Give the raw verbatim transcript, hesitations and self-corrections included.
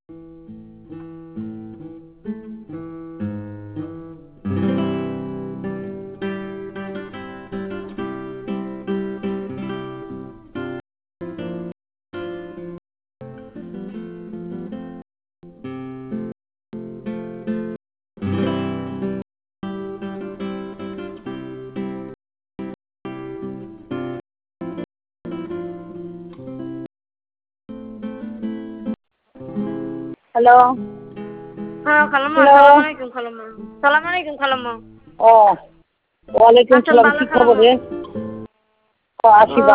Hello. হ্যাঁ খালাম্মা, hello. আসসালামু আলাইকুম খালাম্মা। সালাম আলাইকুম খালাম্মা। ও ওয়ালাইকুম আছেন সালাম। ভালো কি খবর খালাম্মা? রে? ও আসি ও বা